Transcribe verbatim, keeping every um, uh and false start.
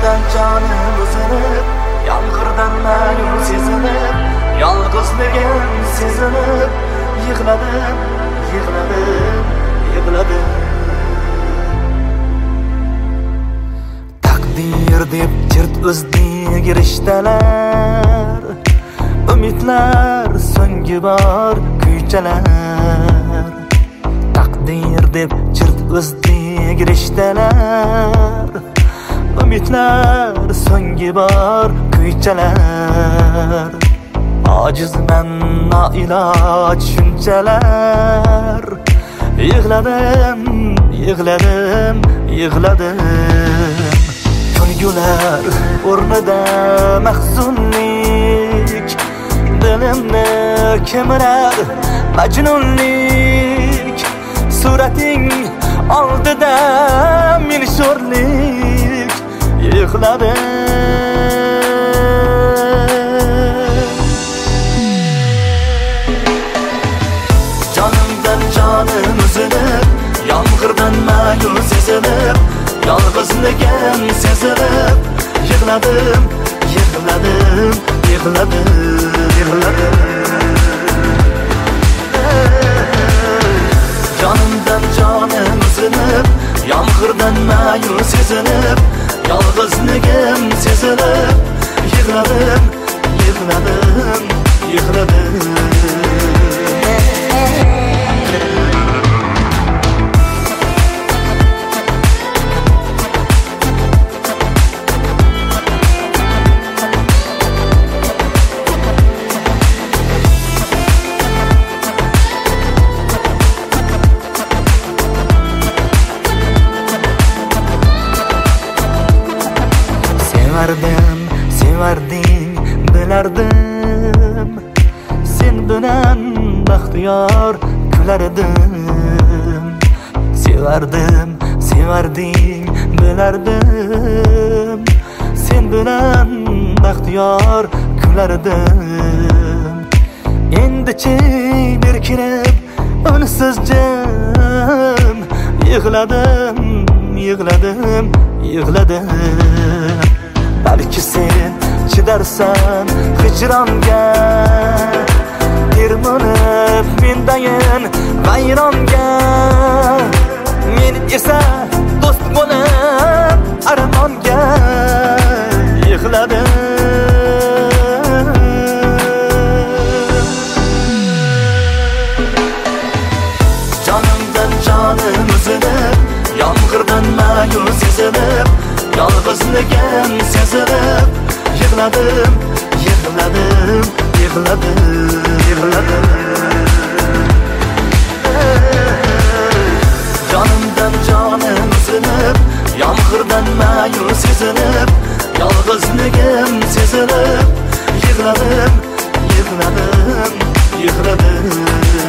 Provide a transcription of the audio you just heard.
Canımdan canım uzanıp, yağmurdan mayun sezilip, yalnızlıgim sezilip, yığladım, yığladım, yığladım. Takdir deb chirt uzdi girishdalar, umidlar so'nggi bor kuychalar. Takdir deb chirt uzdi girishdalar, umidlar so'nggi bor kuychalar. Ojizman noiloj shunchalar, yig'ladim, yig'ladim, yig'ladim. Kulgular o'rnida mahzunlik, dilimni kemirar majnunlik. Surating oldida men sho'rlik, yig'ladim. Canımdan canım uzilib, yomg'irdan mayun sezilib, yolg'izligim sezilib, yig'ladim, yig'ladim, yig'ladim, yig'ladim. Canımdan canım uzilib, yomg'irdan mayun sezilib, yolg'izligim sezilib, yig'ladim, yig'ladim, yig'ladim. Sevardim, sevarding, bilardim. Sen bilan baxtiyor kulardim. Sevardim, sevarding, bilardim. Sen bilan baxtiyor kulardim. Endi-chi berkinib, unsiz jim, yig'ladim, yig'ladim, yig'ladim. Balki sen chidarsan hijronga, termilib mendayin vayronga. Men esa do'st bo'lib armonga, yig'ladim. Canımdan canım uzilib, yomg'irdan mayun sezilib, yolg'izligim sezilib, yig'ladim, yig'ladim, yig'ladim, yig'ladim. Canımdan canım uzilib, yomg'irdan mayun sezilib, yolg'izligim sezilib, yig'ladim, yig'ladim, yig'ladim.